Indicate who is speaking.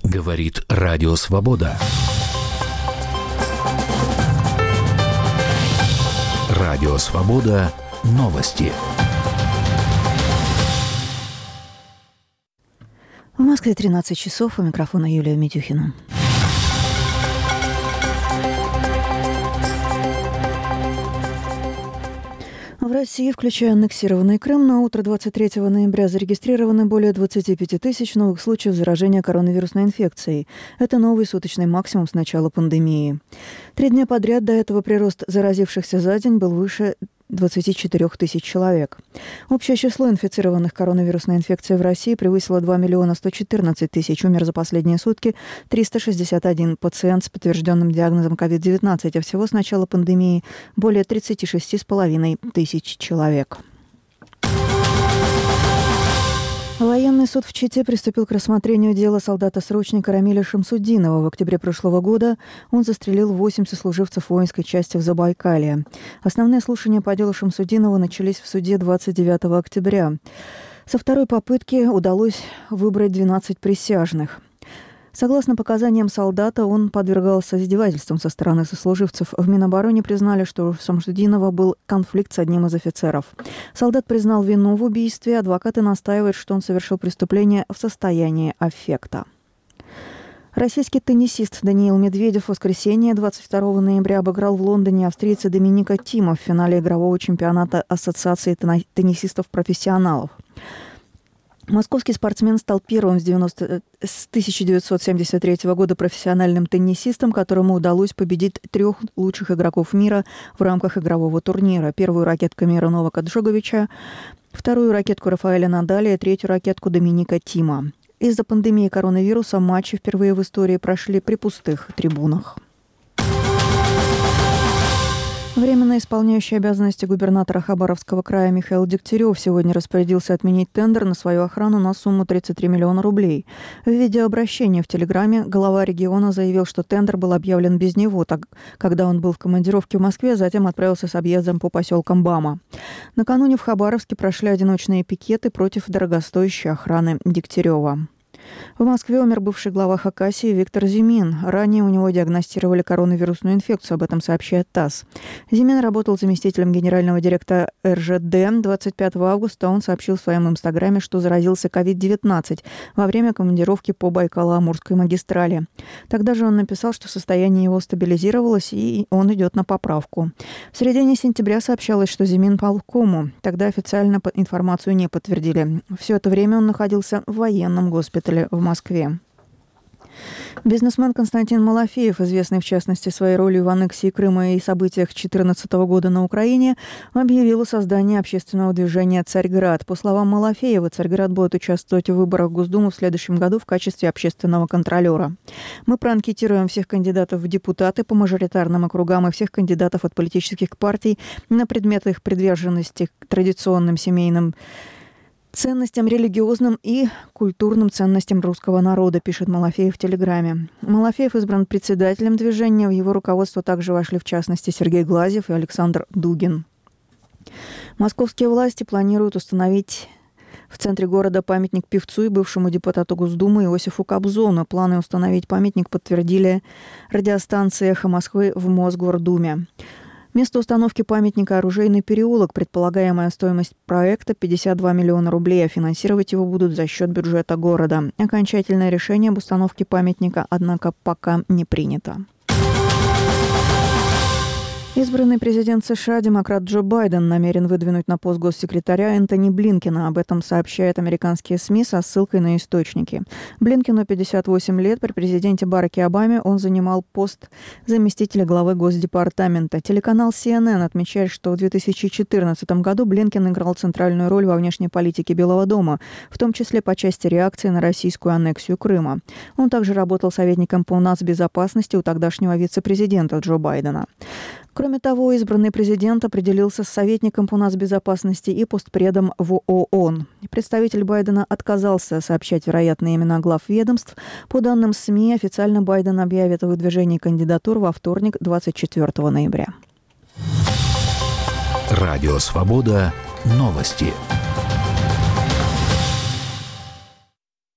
Speaker 1: Говорит Радио Свобода. Радио Свобода. Новости.
Speaker 2: В Москве 13 часов. У микрофона Юлия Митюхина. В России, включая аннексированный Крым, на утро 23 ноября зарегистрированы более 25 тысяч новых случаев заражения коронавирусной инфекцией. Это новый суточный максимум с начала пандемии. 3 дня подряд до этого прирост заразившихся за день был выше 24 тысяч человек. Общее число инфицированных коронавирусной инфекцией в России превысило 2 миллиона 114 тысяч. Умер за последние сутки 361 пациент с подтвержденным диагнозом COVID-19, а всего с начала пандемии более 36,5 тысяч человек. Военный суд в Чите приступил к рассмотрению дела солдата-срочника Рамиля Шамсутдинова. В октябре прошлого года он застрелил 8 сослуживцев воинской части в Забайкалье. Основные слушания по делу Шамсутдинова начались в суде 29 октября. Со второй попытки удалось выбрать 12 присяжных. Согласно показаниям солдата, он подвергался издевательствам со стороны сослуживцев. В Минобороне признали, что у Шамсутдинова был конфликт с одним из офицеров. Солдат признал вину в убийстве. Адвокаты настаивают, что он совершил преступление в состоянии аффекта. Российский теннисист Даниил Медведев в воскресенье 22 ноября обыграл в Лондоне австрийца Доминика Тима в финале игрового чемпионата Ассоциации теннисистов-профессионалов. Московский спортсмен стал первым с 1973 года профессиональным теннисистом, которому удалось победить 3 лучших игроков мира в рамках игрового турнира. Первую ракетку Мира Новака Джоковича, вторую ракетку Рафаэля Надаля и третью ракетку Доминика Тима. Из-за пандемии коронавируса матчи впервые в истории прошли при пустых трибунах. Временно исполняющий обязанности губернатора Хабаровского края Михаил Дегтярев сегодня распорядился отменить тендер на свою охрану на сумму 33 миллиона рублей. В видеообращении в Телеграме глава региона заявил, что тендер был объявлен без него, когда он был в командировке в Москве, а затем отправился с объездом по поселкам Бама. Накануне в Хабаровске прошли одиночные пикеты против дорогостоящей охраны Дегтярева. В Москве умер бывший глава Хакасии Виктор Зимин. Ранее у него диагностировали коронавирусную инфекцию, об этом сообщает ТАСС. Зимин работал заместителем генерального директора РЖД. 25 августа он сообщил в своем инстаграме, что заразился COVID-19 во время командировки по Байкало-Амурской магистрали. Тогда же он написал, что состояние его стабилизировалось и он идет на поправку. В середине сентября сообщалось, что Зимин пал в кому. Тогда официально информацию не подтвердили. Все это время он находился в военном госпитале в Москве. Бизнесмен Константин Малафеев, известный в частности своей ролью в аннексии Крыма и событиях 2014 года на Украине, объявил о создании общественного движения «Царьград». По словам Малафеева, «Царьград» будет участвовать в выборах в Госдуму в следующем году в качестве общественного контролера. Мы проанкетируем всех кандидатов в депутаты по мажоритарным округам и всех кандидатов от политических партий на предмет их приверженности к традиционным семейным ценностям, религиозным и культурным ценностям русского народа, пишет Малафеев в Телеграме. Малафеев избран председателем движения. В его руководство также вошли, в частности, Сергей Глазьев и Александр Дугин. Московские власти планируют установить в центре города памятник певцу и бывшему депутату Госдумы Иосифу Кобзону. Планы установить памятник подтвердили радиостанции «Эхо Москвы» в Мосгордуме. Место установки памятника – оружейный переулок. Предполагаемая стоимость проекта – 52 миллиона рублей, а финансировать его будут за счет бюджета города. Окончательное решение об установке памятника, однако, пока не принято. Избранный президент США, демократ Джо Байден, намерен выдвинуть на пост госсекретаря Энтони Блинкена. Об этом сообщают американские СМИ со ссылкой на источники. Блинкену 58 лет. При президенте Бараке Обаме он занимал пост заместителя главы Госдепартамента. Телеканал CNN отмечает, что в 2014 году Блинкен играл центральную роль во внешней политике Белого дома, в том числе по части реакции на российскую аннексию Крыма. Он также работал советником по нацбезопасности у тогдашнего вице-президента Джо Байдена. Кроме того, избранный президент определился с советником по нацбезопасности и постпредом в ООН. Представитель Байдена отказался сообщать вероятные имена глав ведомств. По данным СМИ, официально Байден объявит о выдвижении кандидатур во вторник, 24 ноября.
Speaker 1: Радио «Свобода». Новости.